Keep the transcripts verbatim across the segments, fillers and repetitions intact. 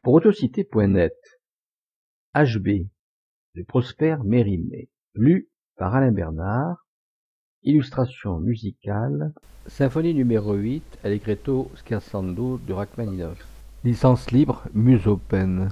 Pour autocité point net, H B de Prosper Mérimée, lu par Alain Bernard, illustration musicale, symphonie numéro huit, Allegretto scherzando de Rachmaninoff, licence libre Musopen.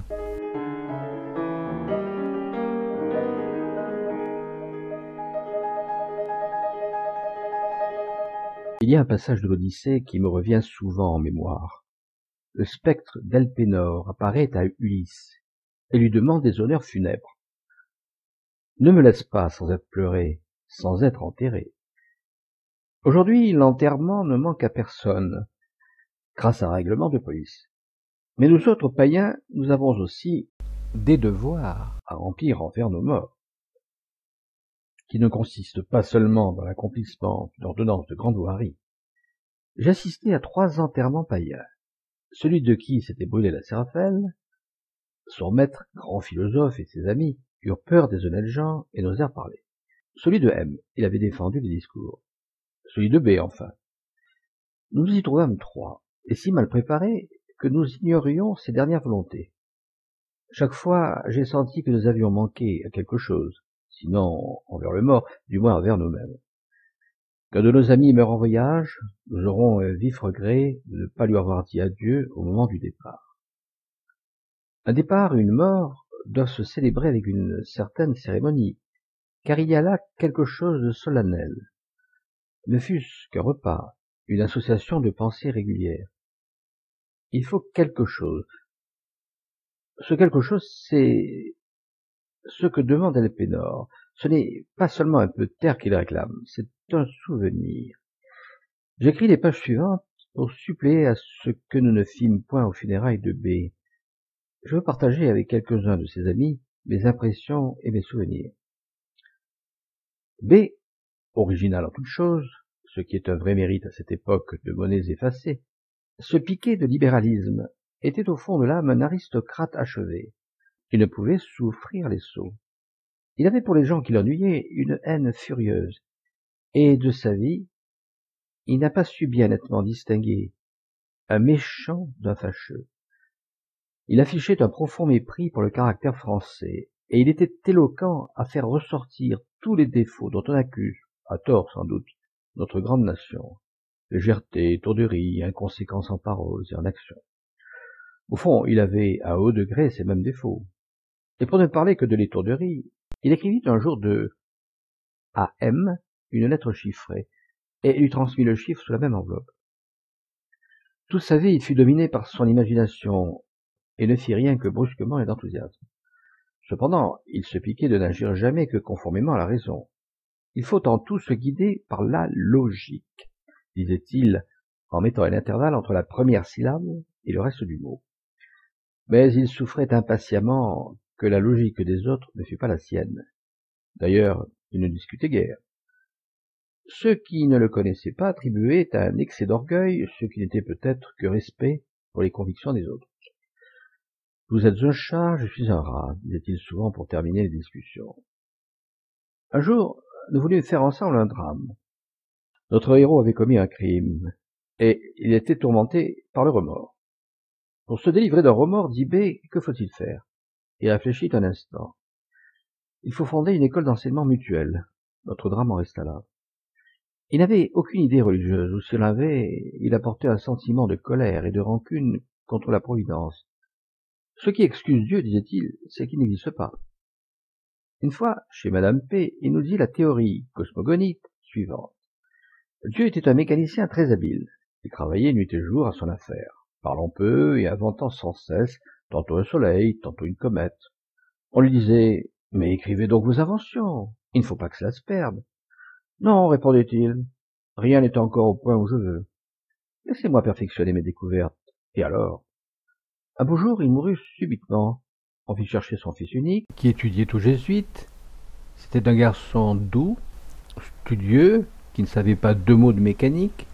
Il y a un passage de l'Odyssée qui me revient souvent en mémoire. Le spectre d'Elpénor apparaît à Ulysse et lui demande des honneurs funèbres. Ne me laisse pas sans être pleuré, sans être enterré. Aujourd'hui, l'enterrement ne manque à personne, grâce à un règlement de police. Mais nous autres païens, nous avons aussi des devoirs à remplir envers nos morts, qui ne consistent pas seulement dans l'accomplissement d'une ordonnance de grande voirie. J'ai assisté à trois enterrements païens. Celui de qui s'était brûlé la Séraphaël, son maître, grand philosophe, et ses amis eurent peur des honnêtes gens et n'osèrent parler. Celui de M, il avait défendu les discours. Celui de B, enfin. Nous y trouvâmes trois, et si mal préparés que nous ignorions ses dernières volontés. Chaque fois, j'ai senti que nous avions manqué à quelque chose, sinon envers le mort, du moins envers nous-mêmes. Qu'un de nos amis meurt en voyage, nous aurons un vif regret de ne pas lui avoir dit adieu au moment du départ. Un départ et une mort doivent se célébrer avec une certaine cérémonie, car il y a là quelque chose de solennel. Ne fût-ce qu'un repas, une association de pensées régulières. Il faut quelque chose. Ce quelque chose, c'est ce que demande Elpénor. Ce n'est pas seulement un peu de terre qu'il réclame, c'est un souvenir. J'écris les pages suivantes pour suppléer à ce que nous ne fîmes point aux funérailles de B. Je veux partager avec quelques-uns de ses amis mes impressions et mes souvenirs. B, original en toutes choses, ce qui est un vrai mérite à cette époque de monnaies effacées, ce piquet de libéralisme était au fond de l'âme un aristocrate achevé, qui ne pouvait souffrir les sots. Il avait pour les gens qui l'ennuyaient une haine furieuse, et de sa vie, il n'a pas su bien nettement distinguer un méchant d'un fâcheux. Il affichait un profond mépris pour le caractère français, et il était éloquent à faire ressortir tous les défauts dont on accuse, à tort sans doute, notre grande nation. Légèreté, étourderie, inconséquence en paroles et en actions. Au fond, il avait à haut degré ces mêmes défauts. Et pour ne parler que de l'étourderie, il écrivit un jour de à M une lettre chiffrée, et lui transmit le chiffre sous la même enveloppe. Toute sa vie, il fut dominé par son imagination, et ne fit rien que brusquement et d'enthousiasme. Cependant, il se piquait de n'agir jamais que conformément à la raison. Il faut en tout se guider par la logique, disait-il, en mettant un intervalle entre la première syllabe et le reste du mot. Mais il souffrait impatiemment que la logique des autres ne fût pas la sienne. D'ailleurs, il ne discutait guère. Ceux qui ne le connaissaient pas attribuaient à un excès d'orgueil ce qui n'était peut-être que respect pour les convictions des autres. « Vous êtes un chat, je suis un rat », disait-il souvent pour terminer les discussions. Un jour, nous voulûmes faire ensemble un drame. Notre héros avait commis un crime, et il était tourmenté par le remords. Pour se délivrer d'un remords, dit B, que faut-il faire? Il réfléchit un instant. Il faut fonder une école d'enseignement mutuel. Notre drame en resta là. Il n'avait aucune idée religieuse, ou s'il l'avait, il apportait un sentiment de colère et de rancune contre la Providence. Ce qui excuse Dieu, disait-il, c'est qu'il n'existe pas. Une fois, chez Madame P, il nous dit la théorie cosmogonite suivante. Dieu était un mécanicien très habile. Il travaillait nuit et jour à son affaire, parlant peu et inventant sans cesse, tantôt un soleil, tantôt une comète. On lui disait, mais écrivez donc vos inventions, il ne faut pas que cela se perde. Non, répondait-il, rien n'est encore au point où je veux. Laissez-moi perfectionner mes découvertes. Et alors? Un beau jour, il mourut subitement. On fit chercher son fils unique, qui étudiait aux jésuites. C'était un garçon doux, studieux, qui ne savait pas deux mots de mécanique.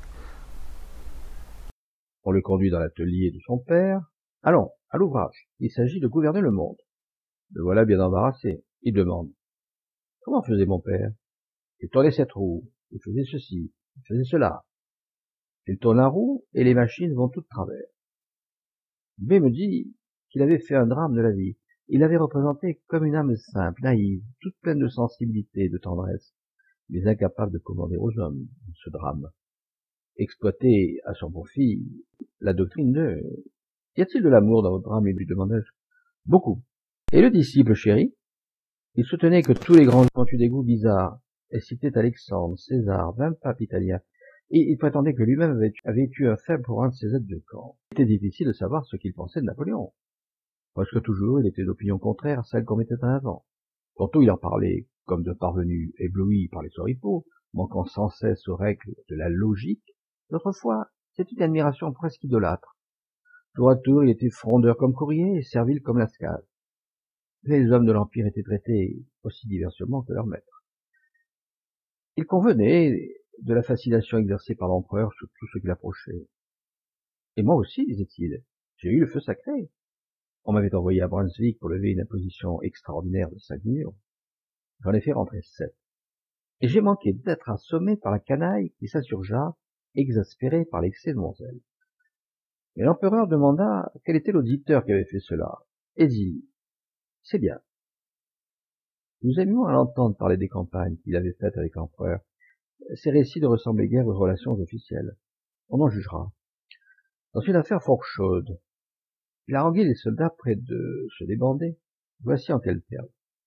On le conduit dans l'atelier de son père. Allons, à l'ouvrage, il s'agit de gouverner le monde. Le voilà bien embarrassé. Il demande. Comment faisait mon père? Il tournait cette roue, il faisait ceci, il faisait cela. Il tourne la roue et les machines vont toutes de travers. B me dit, qu'il avait fait un drame de la vie. Il l'avait représenté comme une âme simple, naïve, toute pleine de sensibilité et de tendresse, mais incapable de commander aux hommes ce drame. Exploiter à son profit la doctrine de « Y a-t-il de l'amour dans votre drame ?» lui demandai-je. « Beaucoup. » Et le disciple chéri? Il soutenait que tous les grands ont eu des goûts bizarres, et citait Alexandre, César, vingt papes italiens, et il prétendait que lui-même avait, avait eu un faible pour un de ses aides de camp. Il était difficile de savoir ce qu'il pensait de Napoléon. Presque toujours, il était d'opinion contraire à celle qu'on mettait en avant. Tantôt, il en parlait comme d'un parvenu ébloui par les oripeaux, manquant sans cesse aux règles de la logique. D'autres fois, c'était une admiration presque idolâtre. Tour à tour, il était frondeur comme Courrier et servile comme Lascaz. Les hommes de l'Empire étaient traités aussi diversement que leurs maîtres. Il convenait de la fascination exercée par l'empereur sur tout ce qui l'approchait. Et moi aussi, disait-il, j'ai eu le feu sacré. On m'avait envoyé à Brunswick pour lever une imposition extraordinaire de cinq millions. J'en ai fait rentrer sept. Et j'ai manqué d'être assommé par la canaille qui s'insurgea, exaspéré par l'excès de mon zèle. Mais l'empereur demanda quel était l'auditeur qui avait fait cela, et dit « C'est bien. » Nous aimions à l'entendre parler des campagnes qu'il avait faites avec l'empereur. Ces récits ne ressemblaient guère aux relations officielles. On en jugera. Dans une affaire fort chaude, il a harangué les soldats près de se débander. Voici en quels termes.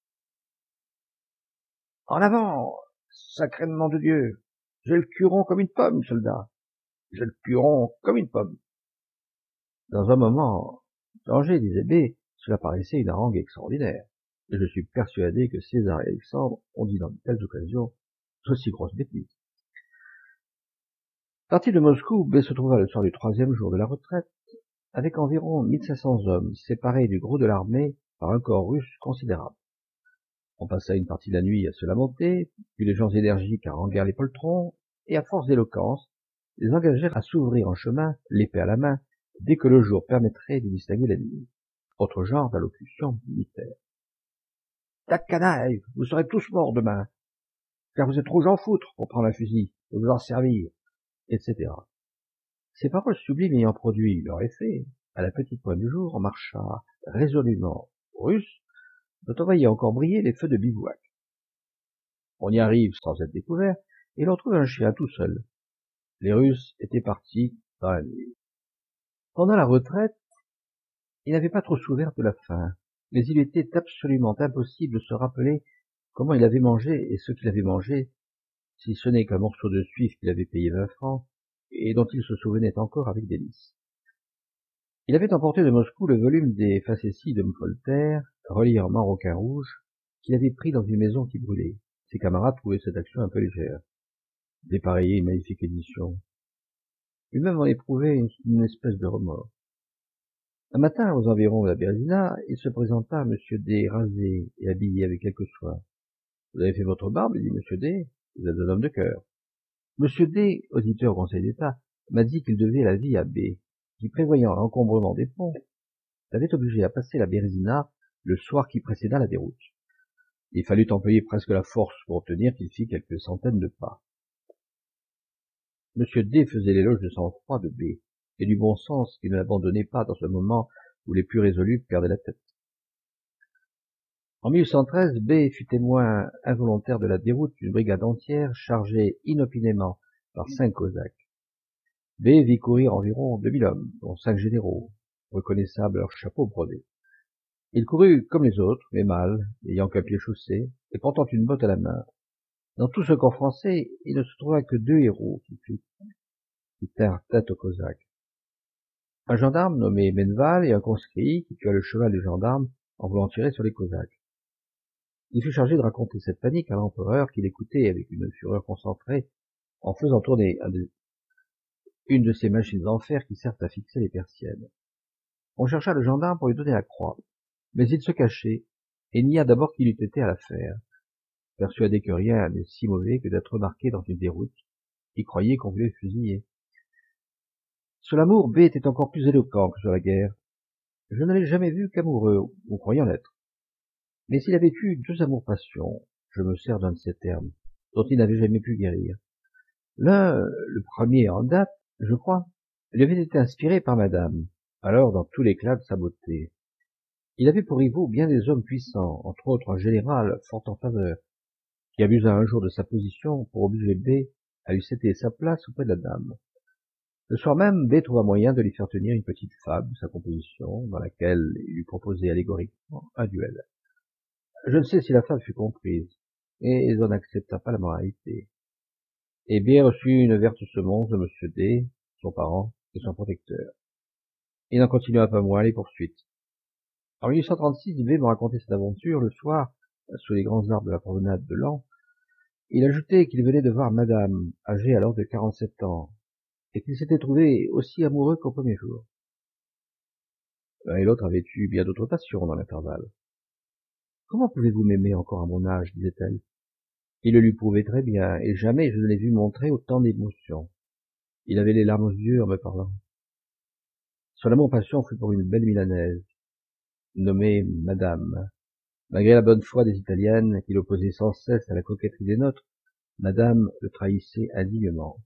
« En avant, sacrément de Dieu! J'ai le curon comme une pomme, soldat. J'ai le curon comme une pomme. » Dans un moment, danger, disait B, cela paraissait une harangue extraordinaire, et je suis persuadé que César et Alexandre ont dit dans de telles occasions aussi grosses bêtises. Parti de Moscou, B se trouva le soir du troisième jour de la retraite, avec environ mille cinq cents hommes, séparés du gros de l'armée par un corps russe considérable. On passa une partie de la nuit à se lamenter, puis les gens énergiques haranguèrent les poltrons, et à force d'éloquence, les engagèrent à s'ouvrir en chemin, l'épée à la main, dès que le jour permettrait de distinguer l'ennemi. Autre genre d'allocution militaire. « Ta canaille, vous serez tous morts demain, car vous êtes trop gens foutre pour prendre un fusil et vous en servir, et cetera. Ces paroles sublimes ayant produit leur effet, à la petite pointe du jour, on marcha résolument russe, dont on voyait encore briller les feux de bivouac. On y arrive sans être découvert, et l'on trouve un chien tout seul. Les Russes étaient partis dans la nuit. Pendant la retraite, il n'avait pas trop souffert de la faim, mais il était absolument impossible de se rappeler comment il avait mangé et ce qu'il avait mangé, si ce n'est qu'un morceau de suif qu'il avait payé vingt francs, et dont il se souvenait encore avec délice. Il avait emporté de Moscou le volume des facéties de Voltaire, relié en maroquin rouge, qu'il avait pris dans une maison qui brûlait. Ses camarades trouvaient cette action un peu légère. Dépareiller une magnifique édition. Lui-même en éprouvait une, une espèce de remords. Un matin, aux environs de la Bérésina, il se présenta à M. D, rasé et habillé avec quelques soin. « Vous avez fait votre barbe, dit M. D, vous êtes un homme de cœur. » M. D, auditeur au Conseil d'État, m'a dit qu'il devait la vie à B, qui, prévoyant l'encombrement des ponts, l'avait obligé à passer la Bérésina le soir qui précéda la déroute. Il fallut employer presque la force pour obtenir qu'il fît quelques centaines de pas. M. D faisait l'éloge du sang-froid de B, et du bon sens qui ne l'abandonnait pas dans ce moment où les plus résolus perdaient la tête. En mille huit cent treize, B fut témoin involontaire de la déroute d'une brigade entière chargée inopinément par cinq cosaques. B vit courir environ deux mille hommes, dont cinq généraux, reconnaissables à leurs chapeaux brodés. Il courut comme les autres, mais mal, n'ayant qu'un pied chaussé, et portant une botte à la main. Dans tout ce corps français, il ne se trouva que deux héros qui, qui tinrent tête aux cosaques. Un gendarme nommé Menneval et un conscrit qui tua le cheval du gendarme en voulant tirer sur les cosaques. Il fut chargé de raconter cette panique à l'empereur qui l'écoutait avec une fureur concentrée en faisant tourner un de, une de ces machines en fer qui servent à fixer les persiennes. On chercha le gendarme pour lui donner la croix, mais il se cachait et nia d'abord qu'il eût été à l'affaire, persuadé que rien n'est si mauvais que d'être remarqué dans une déroute. Il croyait qu'on voulait le fusiller. Sur l'amour, B était encore plus éloquent que sur la guerre. Je ne l'ai jamais vu qu'amoureux, ou croyant l'être. Mais s'il avait eu deux amours-passions, je me sers d'un de ces termes, dont il n'avait jamais pu guérir. L'un, le premier en date, je crois, lui avait été inspiré par madame, alors dans tout l'éclat de sa beauté. Il avait pour rivaux bien des hommes puissants, entre autres un général fort en faveur, qui abusa un jour de sa position pour obliger B à lui céder sa place auprès de la dame. Le soir même, B trouva moyen de lui faire tenir une petite fable de sa composition, dans laquelle il lui proposait allégoriquement un duel. Je ne sais si la fable fut comprise, et on n'accepta pas la moralité. Et B reçut une verte semonce de Monsieur D, son parent et son protecteur. Il n'en continua pas moins les poursuites. En mille huit cent trente-six, B me racontait cette aventure le soir, sous les grands arbres de la promenade de Laon. Il ajoutait qu'il venait de voir Madame, âgée alors de quarante-sept ans, et qu'il s'était trouvé aussi amoureux qu'au premier jour. L'un et l'autre avaient eu bien d'autres passions dans l'intervalle. « Comment pouvez-vous m'aimer encore à mon âge ?» disait-elle. Il le lui prouvait très bien, et jamais je ne l'ai vu montrer autant d'émotion. Il avait les larmes aux yeux en me parlant. Son amour-passion fut pour une belle Milanaise, nommée Madame. Malgré la bonne foi des Italiennes, qui l'opposaient sans cesse à la coquetterie des nôtres, Madame le trahissait indignement.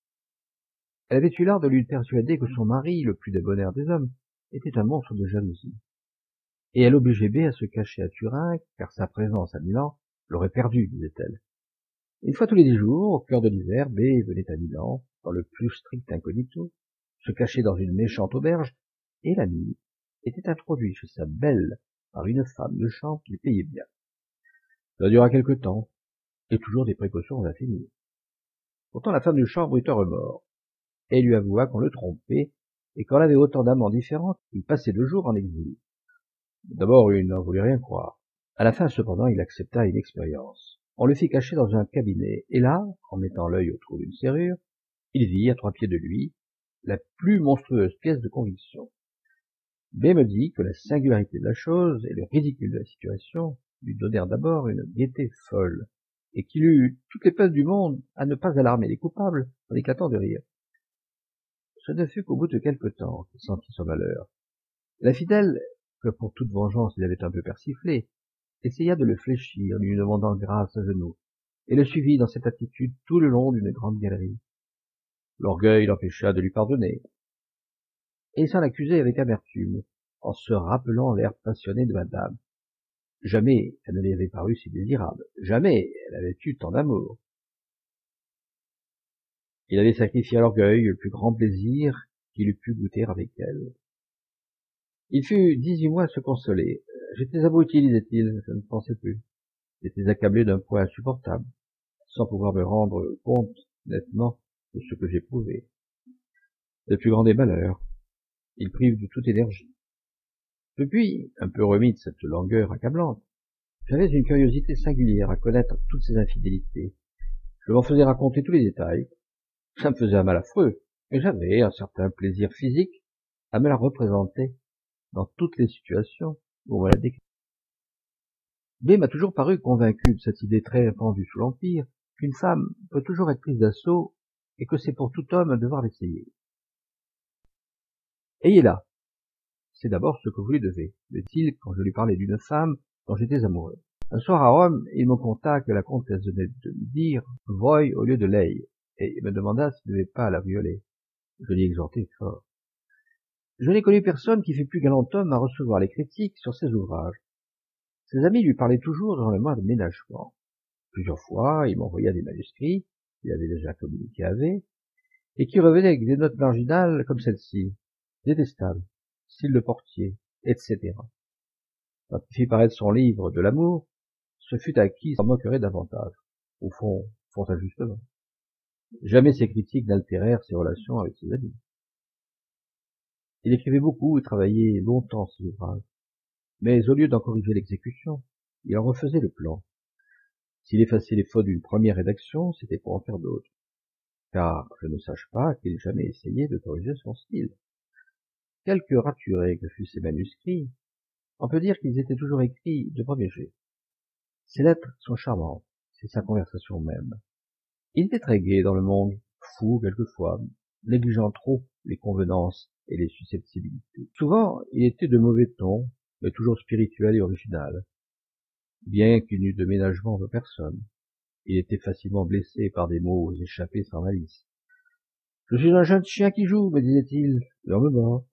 Elle avait eu l'art de lui persuader que son mari, le plus débonnaire des hommes, était un monstre de jalousie. Et elle obligeait B à se cacher à Turin, car sa présence à Milan l'aurait perdu, disait-elle. Une fois tous les dix jours, au cœur de l'hiver, B venait à Milan, dans le plus strict incognito, se cachait dans une méchante auberge, et la nuit était introduit chez sa belle par une femme de chambre qui payait bien. Ça dura quelque temps, et toujours des précautions infinies. Pourtant la femme de chambre eut un remords, et lui avoua qu'on le trompait, et qu'on avait autant d'amants différents qu'il passait deux jours en exil. D'abord, il n'en voulait rien croire. À la fin, cependant, il accepta une expérience. On le fit cacher dans un cabinet, et là, en mettant l'œil autour d'une serrure, il vit, à trois pieds de lui, la plus monstrueuse pièce de conviction. B me dit que la singularité de la chose et le ridicule de la situation lui donnèrent d'abord une gaieté folle, et qu'il eut toutes les peines du monde à ne pas alarmer les coupables en éclatant de rire. Ce ne fut qu'au bout de quelque temps qu'il sentit son malheur. La fidèle, que pour toute vengeance il avait un peu persiflé, essaya de le fléchir, lui demandant grâce à genoux, et le suivit dans cette attitude tout le long d'une grande galerie. L'orgueil l'empêcha de lui pardonner, et il s'en accusait avec amertume, en se rappelant l'air passionné de madame. Jamais elle ne lui avait paru si désirable, jamais elle avait eu tant d'amour. Il avait sacrifié à l'orgueil le plus grand plaisir qu'il eût pu goûter avec elle. Il fut dix-huit mois à se consoler. J'étais abruti, disait-il, je ne pensais plus. J'étais accablé d'un poids insupportable, sans pouvoir me rendre compte nettement de ce que j'éprouvais. Le plus grand des malheurs, il prive de toute énergie. Depuis, un peu remis de cette langueur accablante, j'avais une curiosité singulière à connaître toutes ces infidélités. Je m'en faisais raconter tous les détails. Ça me faisait un mal affreux, mais j'avais un certain plaisir physique à me la représenter dans toutes les situations où on me la décrit. B m'a toujours paru convaincu de cette idée très répandue sous l'Empire, qu'une femme peut toujours être prise d'assaut et que c'est pour tout homme un devoir d'essayer. Ayez-la. C'est d'abord ce que vous lui devez, dit-il quand je lui parlais d'une femme dont j'étais amoureux. Un soir à Rome, il me conta que la comtesse venait de me dire « Voi » au lieu de « lei » et me demanda s'il ne devait pas la violer. Je l'y exhortai fort. Je n'ai connu personne qui fût plus galant homme à recevoir les critiques sur ses ouvrages. Ses amis lui parlaient toujours dans le moindre ménagement. Plusieurs fois, il m'envoya des manuscrits qu'il avait déjà communiqués avec, et qui revenaient avec des notes marginales comme celle-ci, détestable, style de portier, et cetera. Quand il fit paraître son livre de l'amour, ce fut à qui s'en moquerait davantage. Au fond, fort injustement. Jamais ses critiques n'altérèrent ses relations avec ses amis. Il écrivait beaucoup et travaillait longtemps ses ouvrages, mais au lieu d'en corriger l'exécution, il en refaisait le plan. S'il effaçait les fautes d'une première rédaction, c'était pour en faire d'autres, car je ne sache pas qu'il ait jamais essayé de corriger son style. Quelque raturés que fussent ses manuscrits, on peut dire qu'ils étaient toujours écrits de premier jet. Ses lettres sont charmantes, c'est sa conversation même. Il était très gai dans le monde, fou quelquefois, négligeant trop les convenances et les susceptibilités. Souvent, il était de mauvais ton, mais toujours spirituel et original. Bien qu'il n'eût de ménagement de personne, il était facilement blessé par des mots échappés sans malice. « Je suis un jeune chien qui joue, me disait-il, et on me mord. »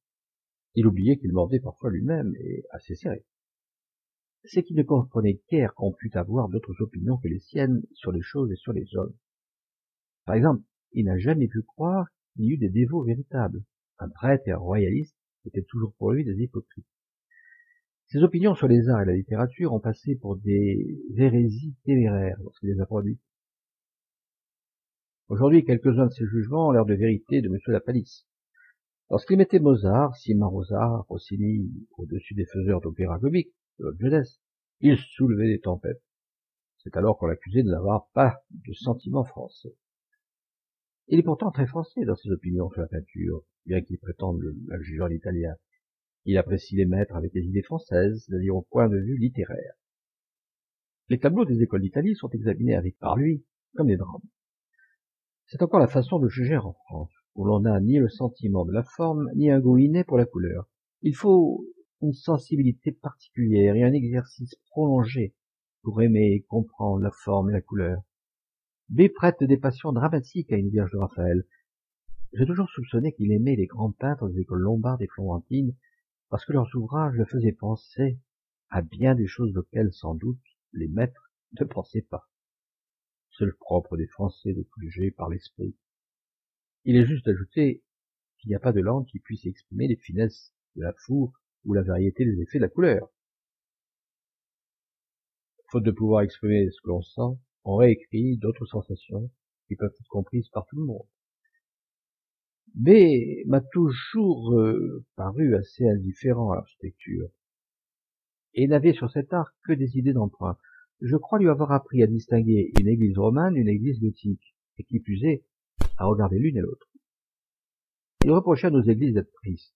Il oubliait qu'il mordait parfois lui-même, et assez serré. C'est qu'il ne comprenait guère qu'on pût avoir d'autres opinions que les siennes sur les choses et sur les hommes. Par exemple, il n'a jamais pu croire qu'il y eût des dévots véritables. Un prêtre et un royaliste étaient toujours pour lui des hypocrites. Ses opinions sur les arts et la littérature ont passé pour des hérésies téméraires lorsqu'il les a produites. Aujourd'hui, quelques-uns de ses jugements ont l'air de vérité de M. Lapalisse. Lorsqu'il mettait Mozart, Cimarosa, Rossini au-dessus des faiseurs d'opéra comique, de l'autre jeunesse, il soulevait des tempêtes. C'est alors qu'on l'accusait de n'avoir pas de sentiments français. Il est pourtant très français dans ses opinions sur la peinture, bien qu'il prétende la juger en italien. Il apprécie les maîtres avec des idées françaises, c'est-à-dire au point de vue littéraire. Les tableaux des écoles d'Italie sont examinés avec par lui comme des drames. C'est encore la façon de juger en France, où l'on n'a ni le sentiment de la forme, ni un goût inné pour la couleur. Il faut une sensibilité particulière et un exercice prolongé pour aimer et comprendre la forme et la couleur. B prête des passions dramatiques à une Vierge de Raphaël. J'ai toujours soupçonné qu'il aimait les grands peintres des écoles lombardes et florentines, parce que leurs ouvrages le faisaient penser à bien des choses auxquelles, sans doute, les maîtres ne pensaient pas. C'est le propre des Français de tout juger par l'esprit. Il est juste d'ajouter qu'il n'y a pas de langue qui puisse exprimer les finesses de la fourre ou la variété des effets de la couleur. Faute de pouvoir exprimer ce que l'on sent, on réécrit d'autres sensations qui peuvent être comprises par tout le monde. B m'a toujours euh, paru assez indifférent à l'architecture, et n'avait sur cet art que des idées d'emprunt. Je crois lui avoir appris à distinguer une église romane d'une église gothique, et qui plus est, à regarder l'une et l'autre. Il reprochait à nos églises d'être tristes.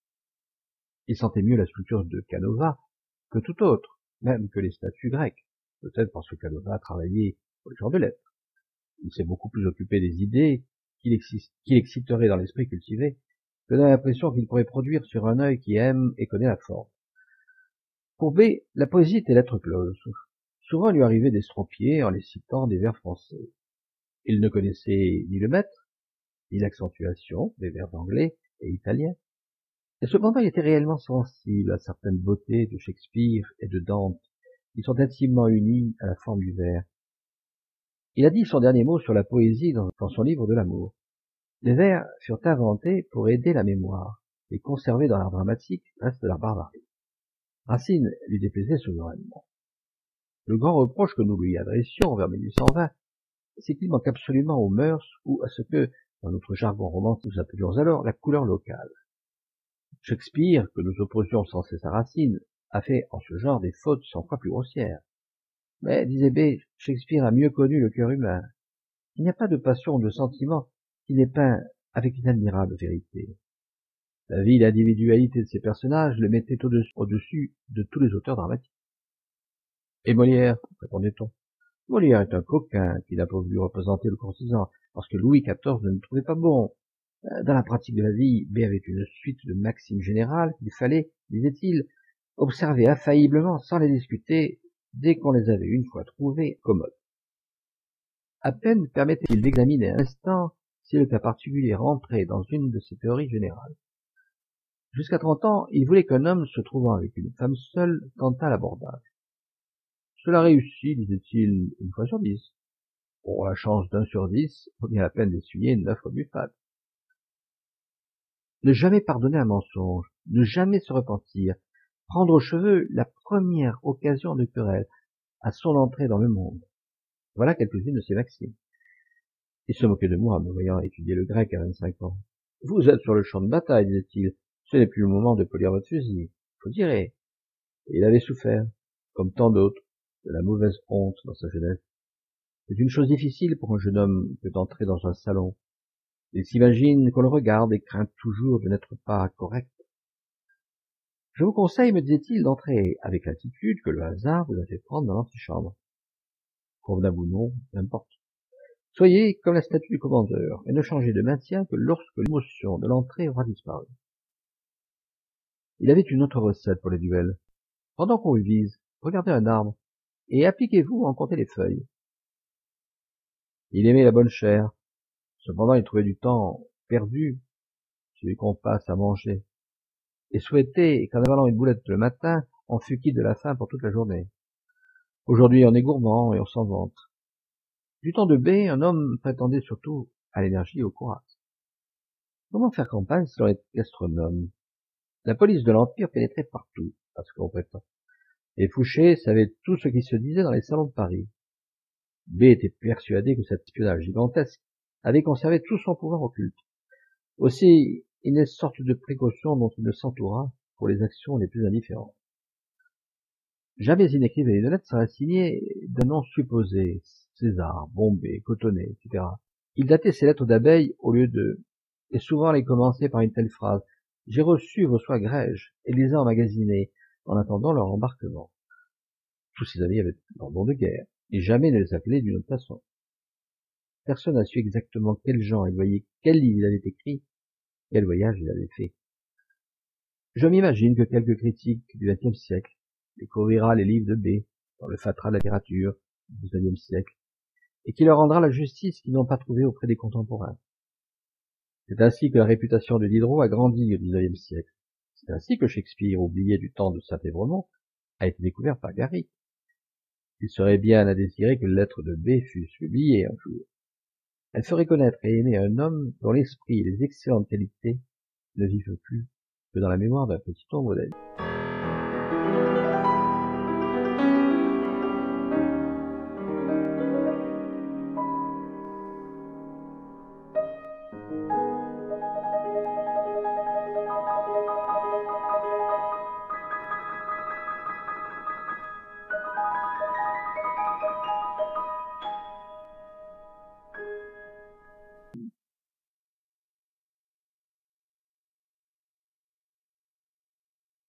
Il sentait mieux la sculpture de Canova que toute autre, même que les statues grecques, peut-être parce que Canova a travaillé pour les gens de lettres. Il s'est beaucoup plus occupé des idées qu'il qu'il exciterait dans l'esprit cultivé que dans l'impression qu'il pourrait produire sur un œil qui aime et connaît la forme. Pour B, la poésie était lettre close. Souvent, il lui arrivait d'estropier en les citant des vers français. Il ne connaissait ni le maître, ni l'accentuation des vers anglais et italiens. Et cependant, il était réellement sensible à certaines beautés de Shakespeare et de Dante, qui sont intimement unies à la forme du vers. Il a dit son dernier mot sur la poésie dans, dans son livre de l'amour. Les vers furent inventés pour aider la mémoire, et conserver dans l'art dramatique reste de la barbarie. Racine lui déplaisait souverainement. Le grand reproche que nous lui adressions vers mille huit cent vingt, c'est qu'il manque absolument aux mœurs ou à ce que, dans notre jargon romantique, nous appelions alors la couleur locale. Shakespeare, que nous opposions sans cesse à Racine, a fait en ce genre des fautes cent fois plus grossières. Mais, disait B, Shakespeare a mieux connu le cœur humain. Il n'y a pas de passion ou de sentiment qui n'est peint avec une admirable vérité. La vie et l'individualité de ces personnages le mettaient au-dessus, au-dessus de tous les auteurs dramatiques. Et Molière, répondait-on. Molière est un coquin qui n'a pas voulu représenter le courtisan, parce que Louis quatorze ne le trouvait pas bon. Dans la pratique de la vie, B avait une suite de maximes générales qu'il fallait, disait-il, observer infailliblement sans les discuter dès qu'on les avait une fois trouvées commodes. À peine permettait-il d'examiner un instant si le cas particulier rentrait dans une de ces théories générales. Jusqu'à trente ans, il voulait qu'un homme se trouvant avec une femme seule tentât l'abordage. Cela réussit, disait-il, une fois sur dix. Pour la chance d'un sur dix, vaut bien la peine d'essuyer neuf rebuffades. Ne jamais pardonner un mensonge, ne jamais se repentir, prendre aux cheveux la première occasion de querelle à son entrée dans le monde. Voilà quelques-unes de ses maximes. Il se moquait de moi, me voyant étudier le grec à vingt-cinq ans. Vous êtes sur le champ de bataille, disait-il. Ce n'est plus le moment de polir votre fusil. Faut tirer. Et il avait souffert, comme tant d'autres, de la mauvaise honte dans sa jeunesse. C'est une chose difficile pour un jeune homme que d'entrer dans un salon. Il s'imagine qu'on le regarde et craint toujours de n'être pas correct. Je vous conseille, me disait-il, d'entrer avec l'attitude que le hasard vous a fait prendre dans l'antichambre. Convenable ou non, n'importe. Soyez comme la statue du commandeur, et ne changez de maintien que lorsque l'émotion de l'entrée aura disparu. Il avait une autre recette pour les duels. Pendant qu'on le vise, regardez un arbre, et appliquez-vous à en compter les feuilles. Il aimait la bonne chair. Cependant, il trouvait du temps perdu, celui qu'on passe à manger. et souhaitait qu'en avalant une boulette le matin, on fût quitte de la faim pour toute la journée. Aujourd'hui, on est gourmand et on s'en vante. Du temps de B, un homme prétendait surtout à l'énergie et au courage. Comment faire campagne si l'on est gastronome? La police de l'Empire pénétrait partout, à ce qu'on prétend. Et Fouché savait tout ce qui se disait dans les salons de Paris. B était persuadé que cet espionnage gigantesque avait conservé tout son pouvoir occulte. Aussi, il est sorte de précaution dont il ne s'entoura pour les actions les plus indifférentes. Jamais il n'écrivait une lettre sans la signer d'un nom supposé, César, Bombay, Cotonnet, et cetera. Il datait ses lettres d'abeilles au lieu de... et souvent les commençait par une telle phrase. J'ai reçu vos soies grèges et les ai emmagasinés en attendant leur embarquement. Tous ses amis avaient leur nom de guerre, et jamais ne les appelait d'une autre façon. Personne n'a su exactement quel genre il voyait, quel livre il avait écrit, quel voyage il avait fait. Je m'imagine que quelques critiques du vingtième siècle découvrira les livres de B dans le fatras de la littérature du dix-neuvième siècle, et qui leur rendra la justice qu'ils n'ont pas trouvée auprès des contemporains. C'est ainsi que la réputation de Diderot a grandi au dix-neuvième siècle. C'est ainsi que Shakespeare, oublié du temps de Saint-Évremont, a été découvert par Garrick. Il serait bien à désirer que les lettres de B fussent publiées un jour. Elles feraient connaître et aimer un homme dont l'esprit et les excellentes qualités ne vivent plus que dans la mémoire d'un petit nombre d'amis.